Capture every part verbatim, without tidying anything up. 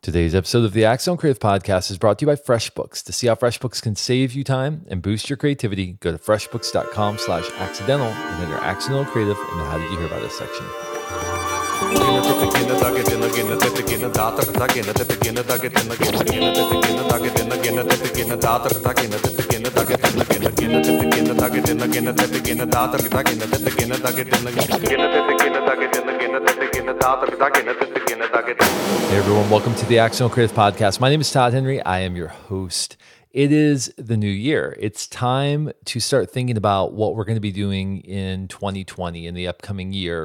Today's episode of the Accidental Creative Podcast is brought to you by FreshBooks. To see how FreshBooks can save you time and boost your creativity, go to freshbooks.com slash accidental and enter Accidental Creative in the How Did You Hear About Us section. Hey everyone, welcome to the Accidental Creative Podcast. My name is Todd Henry. I am your host. It is the new year. It's time to start thinking about what we're going to be doing in twenty twenty, in the upcoming year.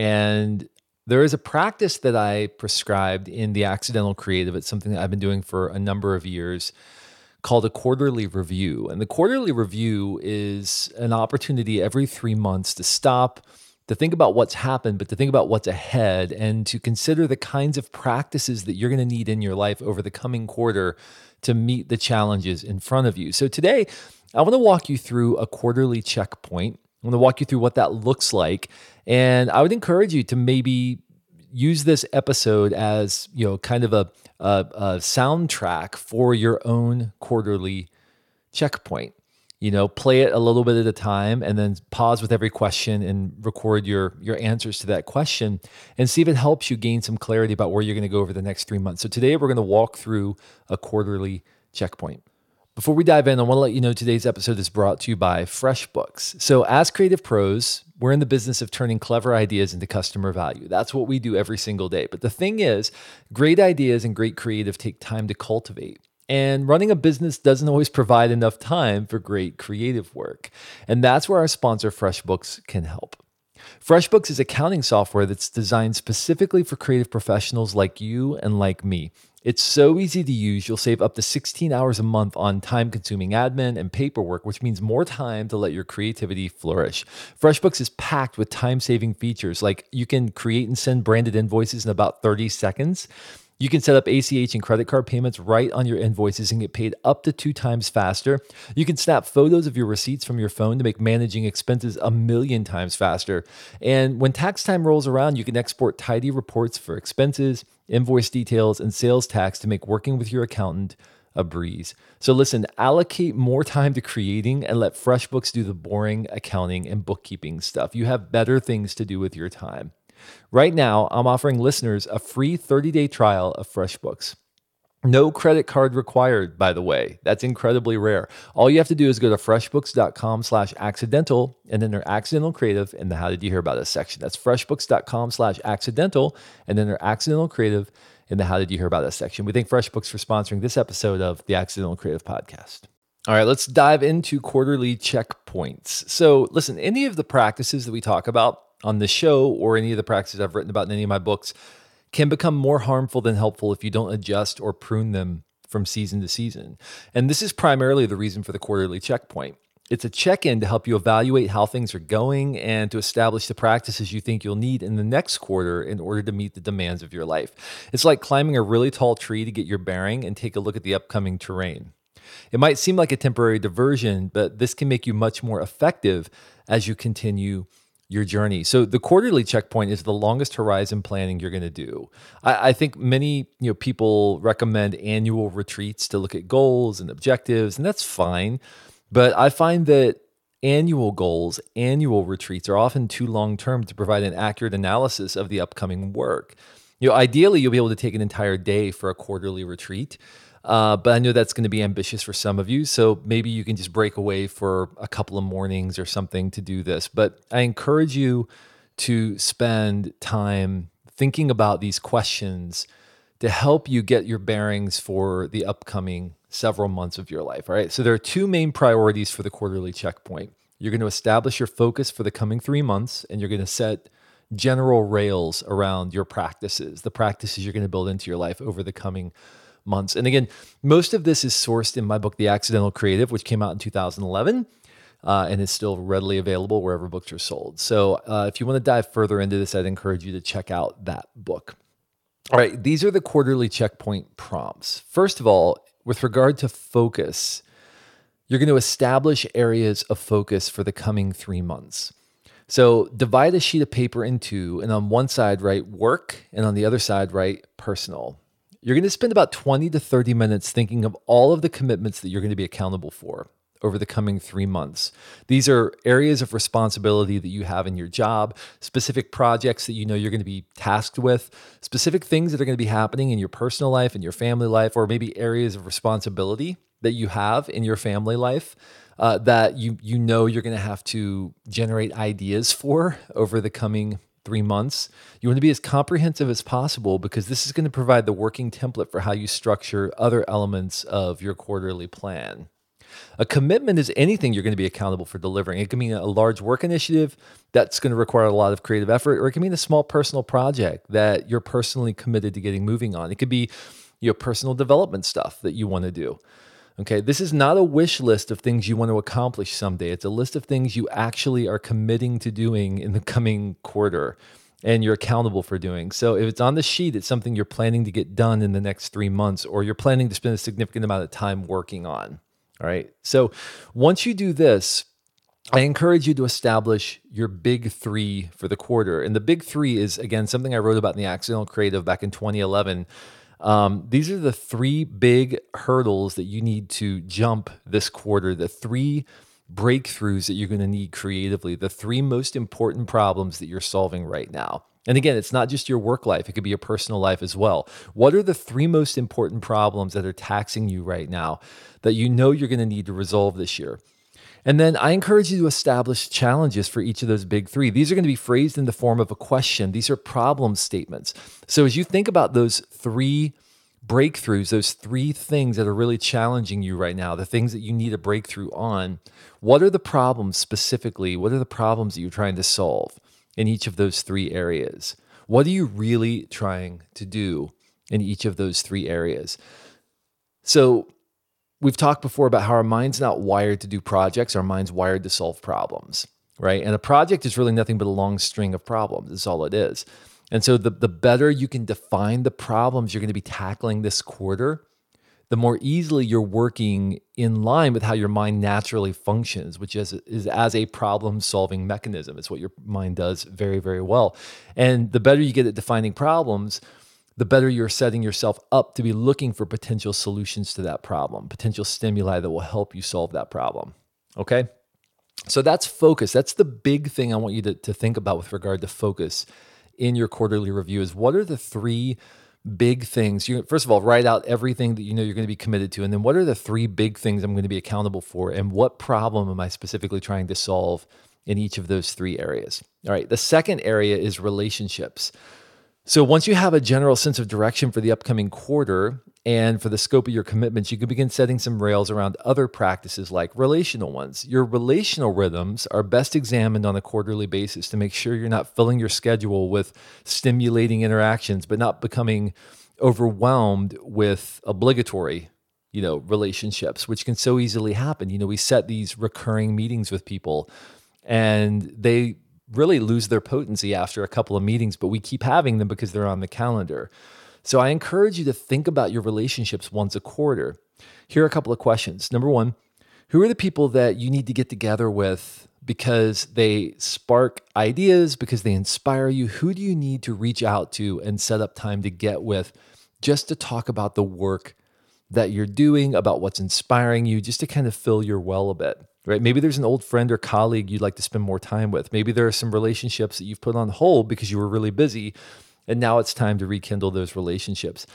And there is a practice that I prescribed in the Accidental Creative. It's something that I've been doing for a number of years called a quarterly review. And the quarterly review is an opportunity every three months to stop, to think about what's happened, but to think about what's ahead and to consider the kinds of practices that you're going to need in your life over the coming quarter to meet the challenges in front of you. So today, I want to walk you through a quarterly checkpoint. I want to walk you through what that looks like. And I would encourage you to maybe use this episode as, you know, kind of a, a, a soundtrack for your own quarterly checkpoint. You know, play it a little bit at a time and then pause with every question and record your, your answers to that question and see if it helps you gain some clarity about where you're going to go over the next three months. So today we're going to walk through a quarterly checkpoint. Before we dive in, I want to let you know today's episode is brought to you by FreshBooks. So as creative pros, we're in the business of turning clever ideas into customer value. That's what we do every single day. But the thing is, great ideas and great creative take time to cultivate. And running a business doesn't always provide enough time for great creative work. And that's where our sponsor, FreshBooks, can help. FreshBooks is accounting software that's designed specifically for creative professionals like you and like me. It's so easy to use, you'll save up to sixteen hours a month on time-consuming admin and paperwork, which means more time to let your creativity flourish. FreshBooks is packed with time-saving features, like you can create and send branded invoices in about thirty seconds. You can set up A C H and credit card payments right on your invoices and get paid up to two times faster. You can snap photos of your receipts from your phone to make managing expenses a million times faster. And when tax time rolls around, you can export tidy reports for expenses, invoice details, and sales tax to make working with your accountant a breeze. So listen, allocate more time to creating and let FreshBooks do the boring accounting and bookkeeping stuff. You have better things to do with your time. Right now, I'm offering listeners a free thirty-day trial of FreshBooks. No credit card required, by the way. That's incredibly rare. All you have to do is go to freshbooks.com slash accidental and enter Accidental Creative in the How Did You Hear About Us section. That's freshbooks.com slash accidental and enter Accidental Creative in the How Did You Hear About Us section. We thank FreshBooks for sponsoring this episode of the Accidental Creative Podcast. All right, let's dive into quarterly checkpoints. So listen, any of the practices that we talk about on the show or any of the practices I've written about in any of my books can become more harmful than helpful if you don't adjust or prune them from season to season. And this is primarily the reason for the quarterly checkpoint. It's a check-in to help you evaluate how things are going and to establish the practices you think you'll need in the next quarter in order to meet the demands of your life. It's like climbing a really tall tree to get your bearing and take a look at the upcoming terrain. It might seem like a temporary diversion, but this can make you much more effective as you continue your journey. So the quarterly checkpoint is the longest horizon planning you're going to do. I, I think many you know people recommend annual retreats to look at goals and objectives, and that's fine. But I find that annual goals, annual retreats are often too long-term to provide an accurate analysis of the upcoming work. You know, ideally, you'll be able to take an entire day for a quarterly retreat. Uh, but I know that's going to be ambitious for some of you. So maybe you can just break away for a couple of mornings or something to do this. But I encourage you to spend time thinking about these questions to help you get your bearings for the upcoming several months of your life. All right. So there are two main priorities for the quarterly checkpoint. You're going to establish your focus for the coming three months, and you're going to set general rails around your practices, the practices you're going to build into your life over the coming months. And again, most of this is sourced in my book, The Accidental Creative, which came out in two thousand eleven uh, and is still readily available wherever books are sold. So uh, if you want to dive further into this, I'd encourage you to check out that book. All right, these are the quarterly checkpoint prompts. First of all, with regard to focus, you're going to establish areas of focus for the coming three months. So divide a sheet of paper in two, and on one side, write work, and on the other side, write personal. you're going to spend about twenty to thirty minutes thinking of all of the commitments that you're going to be accountable for over the coming three months. These are areas of responsibility that you have in your job, specific projects that you know you're going to be tasked with, specific things that are going to be happening in your personal life and your family life, or maybe areas of responsibility that you have in your family life uh, that you you know you're going to have to generate ideas for over the coming three months. You want to be as comprehensive as possible because this is going to provide the working template for how you structure other elements of your quarterly plan. A commitment is anything you're going to be accountable for delivering. It can mean a large work initiative that's going to require a lot of creative effort, or it can mean a small personal project that you're personally committed to getting moving on. It could be your personal development stuff that you want to do. Okay, this is not a wish list of things you want to accomplish someday. It's a list of things you actually are committing to doing in the coming quarter and you're accountable for doing. So if it's on the sheet, it's something you're planning to get done in the next three months, or you're planning to spend a significant amount of time working on. All right. So once you do this, I encourage you to establish your big three for the quarter. And the big three is, again, something I wrote about in the Accidental Creative back in twenty eleven. Um, these are the three big hurdles that you need to jump this quarter, the three breakthroughs that you're going to need creatively, the three most important problems that you're solving right now. And again, it's not just your work life. It could be your personal life as well. What are the three most important problems that are taxing you right now that you know you're going to need to resolve this year? And then I encourage you to establish challenges for each of those big three. These are going to be phrased in the form of a question. These are problem statements. So as you think about those three breakthroughs, those three things that are really challenging you right now, the things that you need a breakthrough on, what are the problems specifically? What are the problems that you're trying to solve in each of those three areas? What are you really trying to do in each of those three areas? So we've talked before about how our mind's not wired to do projects. Our mind's wired to solve problems, right? And a project is really nothing but a long string of problems. That's all it is. And so the, the better you can define the problems you're going to be tackling this quarter, the more easily you're working in line with how your mind naturally functions, which is, is as a problem-solving mechanism. It's what your mind does very, very well. And the better you get at defining problems, the better you're setting yourself up to be looking for potential solutions to that problem, potential stimuli that will help you solve that problem. Okay? So that's focus. That's the big thing I want you to, to think about with regard to focus in your quarterly review is what are the three big things? You, first of all, write out everything that you know you're going to be committed to. And then what are the three big things I'm going to be accountable for? And what problem am I specifically trying to solve in each of those three areas? All right. The second area is relationships. So once you have a general sense of direction for the upcoming quarter and for the scope of your commitments, you can begin setting some rails around other practices like relational ones. Your relational rhythms are best examined on a quarterly basis to make sure you're not filling your schedule with stimulating interactions, but not becoming overwhelmed with obligatory, you know, relationships, which can so easily happen. You know, we set these recurring meetings with people and they really lose their potency after a couple of meetings, but we keep having them because they're on the calendar. So I encourage you to think about your relationships once a quarter. Here are a couple of questions. Number one, who are the people that you need to get together with because they spark ideas, because they inspire you? Who do you need to reach out to and set up time to get with just to talk about the work that you're doing, about what's inspiring you, just to kind of fill your well a bit? Right? Maybe there's an old friend or colleague you'd like to spend more time with. Maybe there are some relationships that you've put on hold because you were really busy, and now it's time to rekindle those relationships.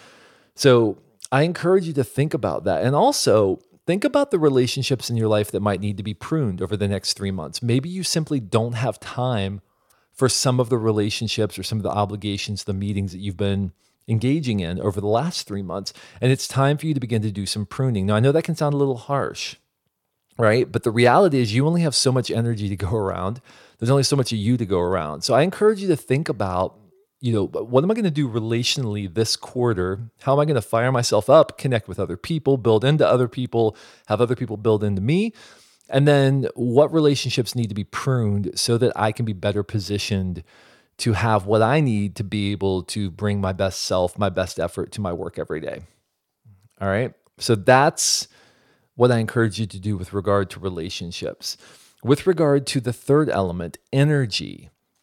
So I encourage you to think about that. And also think about the relationships in your life that might need to be pruned over the next three months. Maybe you simply don't have time for some of the relationships or some of the obligations, the meetings that you've been engaging in over the last three months. And it's time for you to begin to do some pruning. Now, I know that can sound a little harsh, right? But the reality is you only have so much energy to go around. There's only so much of you to go around. So I encourage you to think about, you know, what am I going to do relationally this quarter? How am I going to fire myself up, connect with other people, build into other people, have other people build into me? And then what relationships need to be pruned so that I can be better positioned to have what I need to be able to bring my best self, my best effort to my work every day. All right. So that's what I encourage you to do with regard to relationships. With regard to the third element, energy,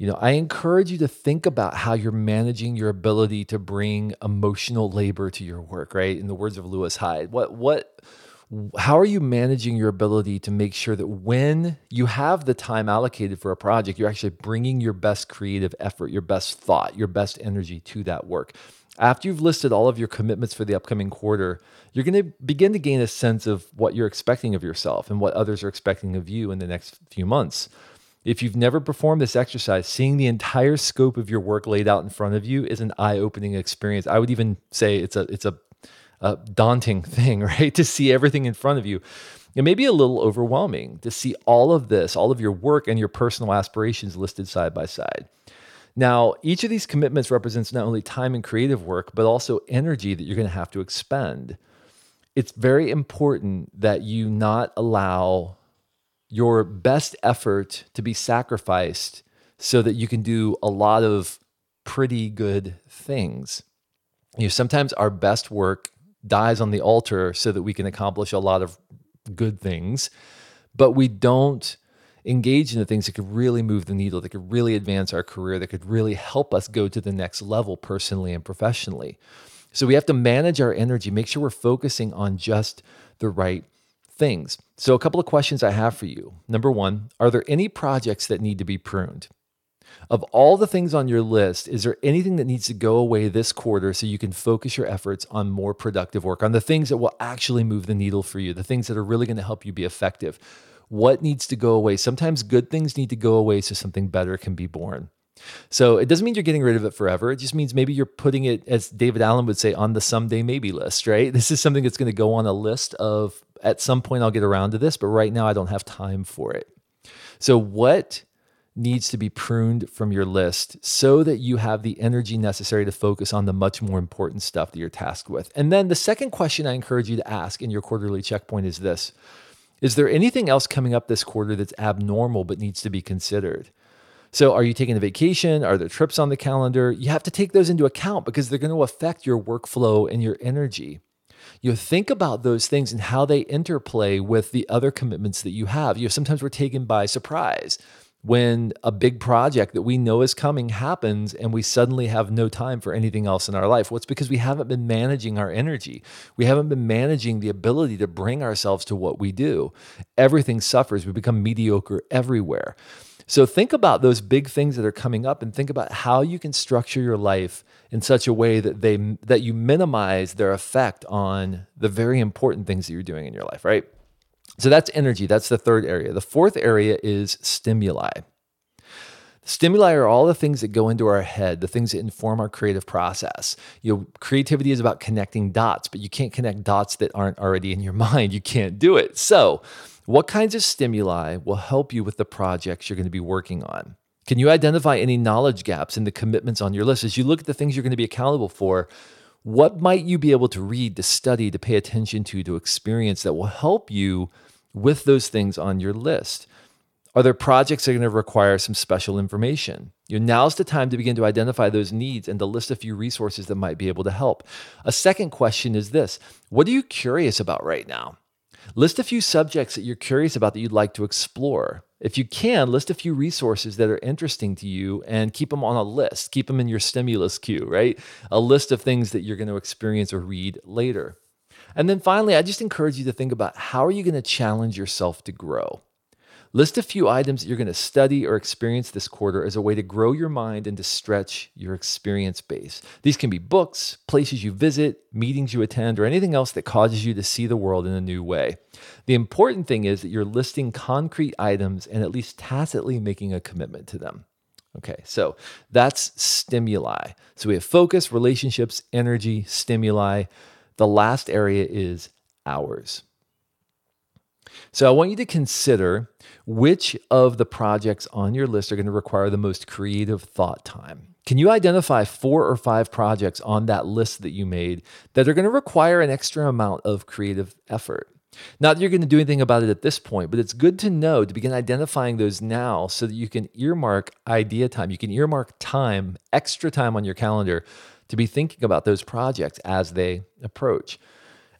You know, I encourage you to think about how you're managing your ability to bring emotional labor to your work, right? In the words of Lewis Hyde, what what how are you managing your ability to make sure that when you have the time allocated for a project, you're actually bringing your best creative effort, your best thought, your best energy to that work? After you've listed all of your commitments for the upcoming quarter, you're going to begin to gain a sense of what you're expecting of yourself and what others are expecting of you in the next few months. If you've never performed this exercise, seeing the entire scope of your work laid out in front of you is an eye-opening experience. I would even say it's a it's a, a daunting thing, right? To see everything in front of you. It may be a little overwhelming to see all of this, all of your work and your personal aspirations listed side by side. Now, each of these commitments represents not only time and creative work, but also energy that you're going to have to expend. It's very important that you not allow your best effort to be sacrificed so that you can do a lot of pretty good things. You know, sometimes our best work dies on the altar so that we can accomplish a lot of good things, but we don't engage in the things that could really move the needle, that could really advance our career, that could really help us go to the next level personally and professionally. So we have to manage our energy, make sure we're focusing on just the right things. So a couple of questions I have for you. Number one, are there any projects that need to be pruned? Of all the things on your list, is there anything that needs to go away this quarter so you can focus your efforts on more productive work, on the things that will actually move the needle for you, the things that are really going to help you be effective? What needs to go away? Sometimes good things need to go away so something better can be born. So it doesn't mean you're getting rid of it forever. It just means maybe you're putting it, as David Allen would say, on the someday maybe list, right? This is something that's going to go on a list of, at some point I'll get around to this, but right now I don't have time for it. So what needs to be pruned from your list so that you have the energy necessary to focus on the much more important stuff that you're tasked with? And then the second question I encourage you to ask in your quarterly checkpoint is this: is there anything else coming up this quarter that's abnormal but needs to be considered? So are you taking a vacation? Are there trips on the calendar? You have to take those into account because they're going to affect your workflow and your energy. You think about those things and how they interplay with the other commitments that you have. You know, sometimes we're taken by surprise when a big project that we know is coming happens and we suddenly have no time for anything else in our life. Well, it's because we haven't been managing our energy. We haven't been managing the ability to bring ourselves to what we do. Everything suffers. We become mediocre everywhere. So think about those big things that are coming up and think about how you can structure your life in such a way that they that you minimize their effect on the very important things that you're doing in your life, right? So that's energy. That's the third area. The fourth area is stimuli. Stimuli are all the things that go into our head, the things that inform our creative process. You know, creativity is about connecting dots, but you can't connect dots that aren't already in your mind. You can't do it. So what kinds of stimuli will help you with the projects you're going to be working on? Can you identify any knowledge gaps in the commitments on your list? As you look at the things you're going to be accountable for, what might you be able to read, to study, to pay attention to, to experience that will help you with those things on your list? Are there projects that are going to require some special information? You know, now's the time to begin to identify those needs and to list a few resources that might be able to help. A second question is this: what are you curious about right now? List a few subjects that you're curious about that you'd like to explore. If you can, list a few resources that are interesting to you and keep them on a list. Keep them in your stimulus queue, right? A list of things that you're going to experience or read later. And then finally, I just encourage you to think about, how are you going to challenge yourself to grow? List a few items that you're going to study or experience this quarter as a way to grow your mind and to stretch your experience base. These can be books, places you visit, meetings you attend, or anything else that causes you to see the world in a new way. The important thing is that you're listing concrete items and at least tacitly making a commitment to them. Okay, so that's stimuli. So we have focus, relationships, energy, stimuli. The last area is hours. So I want you to consider which of the projects on your list are going to require the most creative thought time. Can you identify four or five projects on that list that you made that are going to require an extra amount of creative effort? Not that you're going to do anything about it at this point, but it's good to know, to begin identifying those now so that you can earmark idea time. You can earmark time, extra time on your calendar to be thinking about those projects as they approach.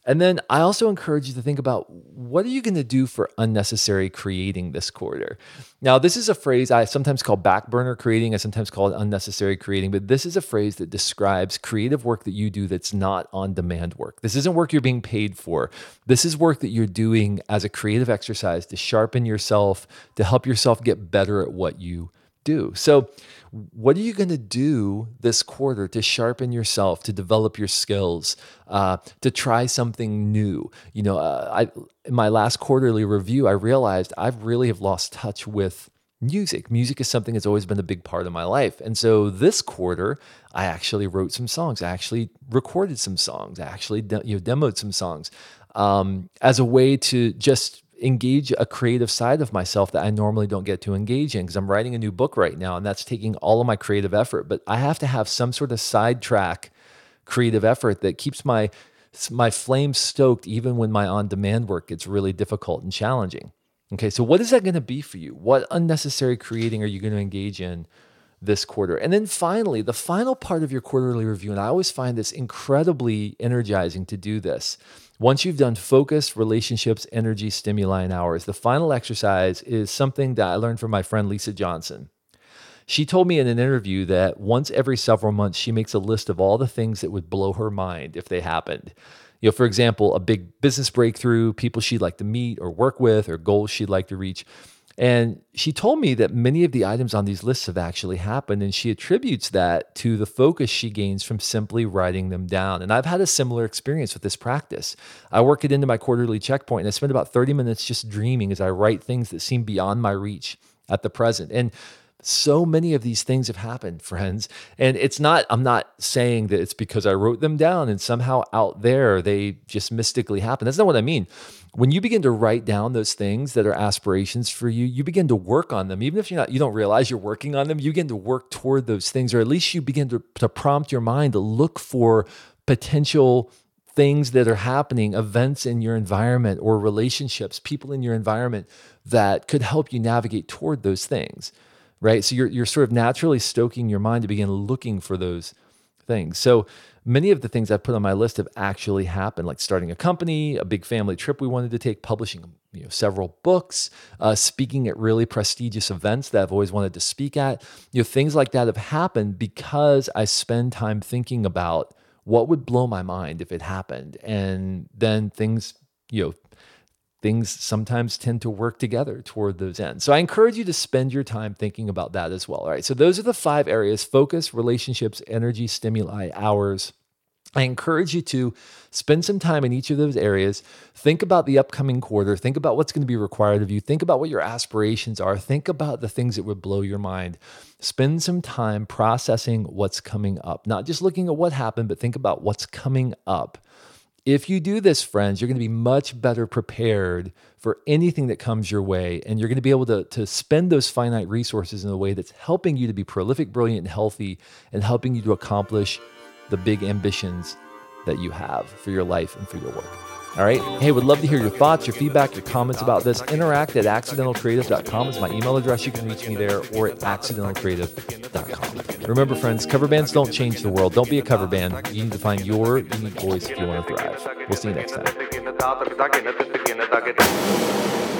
And then I also encourage you to think about, what are you going to do for unnecessary creating this quarter? Now, this is a phrase I sometimes call back burner creating. I sometimes call it unnecessary creating, but this is a phrase that describes creative work that you do that's not on-demand work. This isn't work you're being paid for. This is work that you're doing as a creative exercise to sharpen yourself, to help yourself get better at what you do. So what are you going to do this quarter to sharpen yourself, to develop your skills, uh, to try something new? You know, uh, I in my last quarterly review, I realized I really have lost touch with music. Music is something that's always been a big part of my life. And so this quarter, I actually wrote some songs. I actually recorded some songs. I actually de- you know, demoed some songs um, as a way to just engage a creative side of myself that I normally don't get to engage in, because I'm writing a new book right now, and that's taking all of my creative effort. But I have to have some sort of sidetrack creative effort that keeps my my flame stoked even when my on-demand work gets really difficult and challenging. Okay, so what is that going to be for you? What unnecessary creating are you going to engage in this quarter? And then finally, the final part of your quarterly review, and I always find this incredibly energizing to do this. Once you've done focus, relationships, energy, stimuli, and hours, the final exercise is something that I learned from my friend Lisa Johnson. She told me in an interview that once every several months, she makes a list of all the things that would blow her mind if they happened. You know, for example, a big business breakthrough, people she'd like to meet or work with, or goals she'd like to reach. And she told me that many of the items on these lists have actually happened, and she attributes that to the focus she gains from simply writing them down. And I've had a similar experience with this practice. I work it into my quarterly checkpoint, and I spend about thirty minutes just dreaming as I write things that seem beyond my reach at the present. And so many of these things have happened, friends. And it's not, I'm not saying that it's because I wrote them down and somehow out there they just mystically happen. That's not what I mean. When you begin to write down those things that are aspirations for you, you begin to work on them. Even if you're not, you don't realize you're working on them, you begin to work toward those things, or at least you begin to, to prompt your mind to look for potential things that are happening, events in your environment or relationships, people in your environment that could help you navigate toward those things. Right? So you're you're sort of naturally stoking your mind to begin looking for those things. So many of the things I've put on my list have actually happened, like starting a company, a big family trip we wanted to take, publishing you know, several books, uh, speaking at really prestigious events that I've always wanted to speak at. You know, things like that have happened because I spend time thinking about what would blow my mind if it happened. And then things, you know, things sometimes tend to work together toward those ends. So I encourage you to spend your time thinking about that as well. All right. So those are the five areas: focus, relationships, energy, stimuli, hours. I encourage you to spend some time in each of those areas. Think about the upcoming quarter. Think about what's going to be required of you. Think about what your aspirations are. Think about the things that would blow your mind. Spend some time processing what's coming up, not just looking at what happened, but think about what's coming up. If you do this, friends, you're going to be much better prepared for anything that comes your way, and you're going to be able to, to spend those finite resources in a way that's helping you to be prolific, brilliant, and healthy, and helping you to accomplish the big ambitions that you have for your life and for your work. All right. Hey, would love to hear your thoughts, your feedback, your comments about this. Interact at accidental creative dot com is my email address. You can reach me there, or at accidental creative dot com. Remember, friends, cover bands don't change the world. Don't be a cover band. You need to find your unique voice if you want to thrive. We'll see you next time.